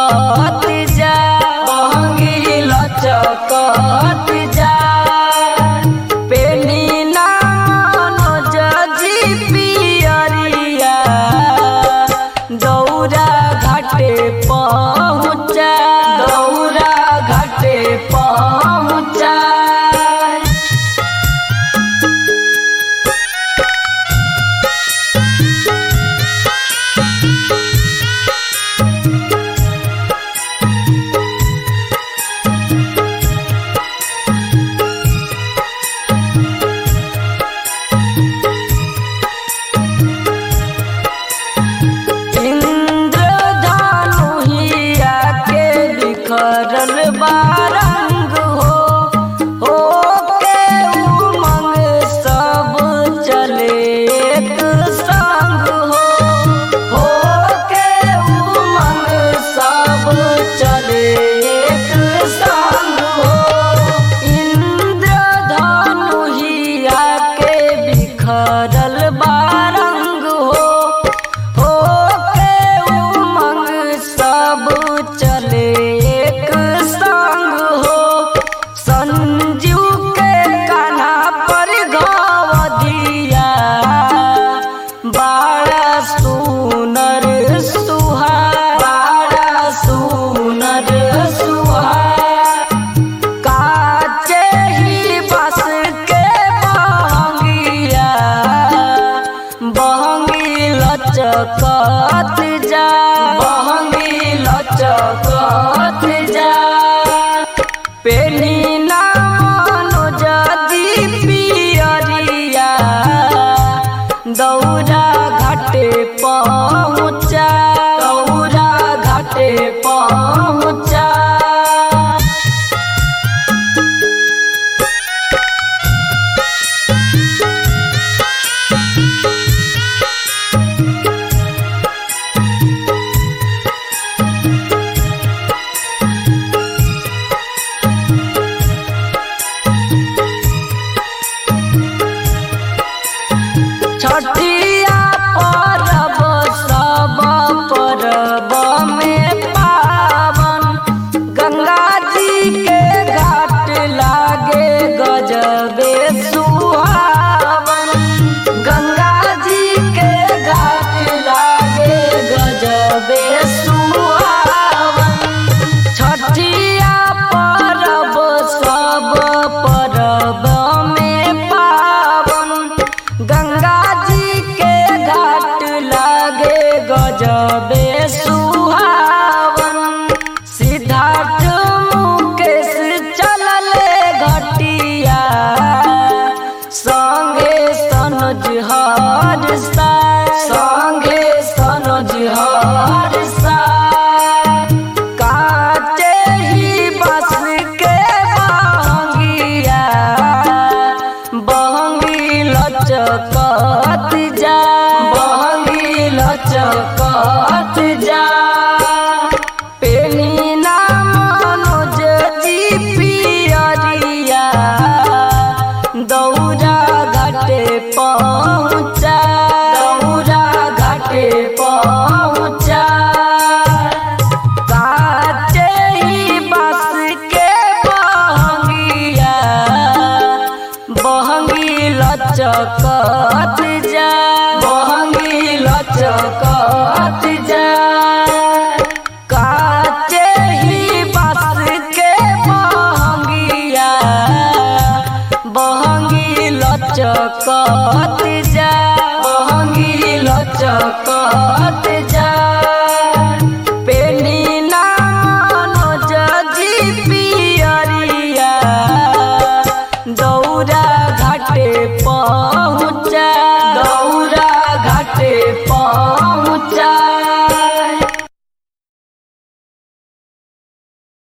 जा बहंगी लचकत जा पेनी ना मनोज जी पियरिया दौरा घाटे पहुँचा दौरा घाटे पहुँचा। करल बारंग हो के उमंग सब चले एक संग हो के उमंग सब चले एक संग हो। इंद्रधनु हिया के बिखरल बारंग हो के उमंग सब चले लचकत जा बहंगी लचकत जा पेनी ना मनोज जी पियरिया दौरा घाटे पहुँचा दौरा घाटे पहुँचा। छठिया परब सब परब में पावन गंगा जी के घाट लागे गजबे सुहावन गंगा जी के घाट लागे गजबे सुहावन। छठिया परब सब परब में पावन गंगा गजबे सुहावन। सिद्धार्थ मुकेश चलले घटिया संगे सनोज हरसा संगे सनोज हरसा काटे ही बस के बहंगिया बहंगी लचकत जा बहंगी लचकत जा पेनी ना मनोज जी पियरिया दौरा घाटे पहुँचा दौरा घाटे पहुँचा। काटे ही बस के बहंगिया बहंगी लचकत जा बहंगी लचकत जा काटे ही बस के बहंगिया बहंगी लचकत जा बहंगी लचकत